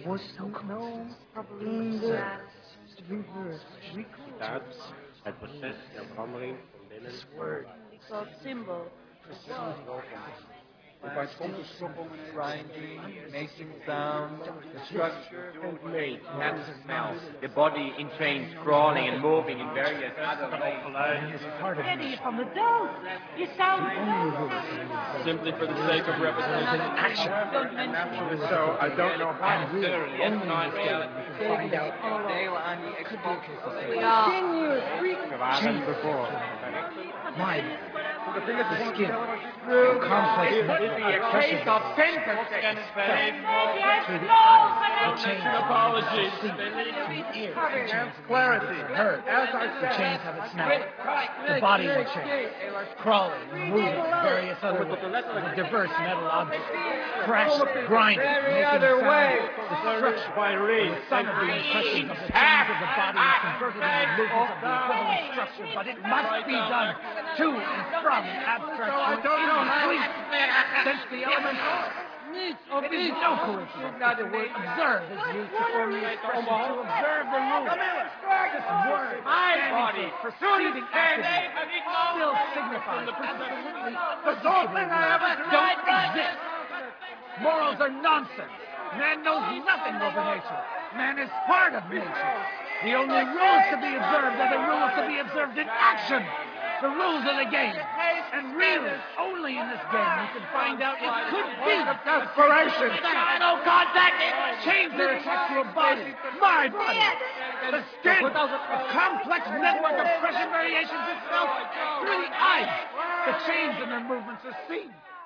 was known in the reverse Greek cultures. Het proces der verandering van binnen. This word called symbol. If I come to Stockholm and grinding, making sound, the structure, Made, that's the smell. The body in chains, crawling and moving in various other ways. Eddie from the dough. You sound Simply for the sake of repetition. action. Don't mention it. So I don't know how. Yes, not reality. Find out deel aan die expulsie. We are. change Before. mind, the skin, the complex network of pressure Case of through the eyes, the chains Apologies. see, through the ears, the chains Clarity. heard, the chains have a smell, the body will change, crawling, moving, various other ways, the diverse metal objects, crashing, grinding, making sound, the structure, the sum of the impressions of the chains of the body is converted into movements of the equivalent structure, but it must be done to and from an abstract complete. Since the element it is no coincidence that the word observe is used to form the expression to observe the rule. This word, standing for preceding activity, still signifies absolutely don't exist. Morals are nonsense. Man knows nothing over nature. Man is part of nature. The only rules to be observed are the rules to be observed in action. The rules of the game. And really, only in this game you can find out it could be desperation. No contact. Chains are attached to a body. My body. The skin. A complex network of pressure variations itself through the eyes. The chains and their movements are seen.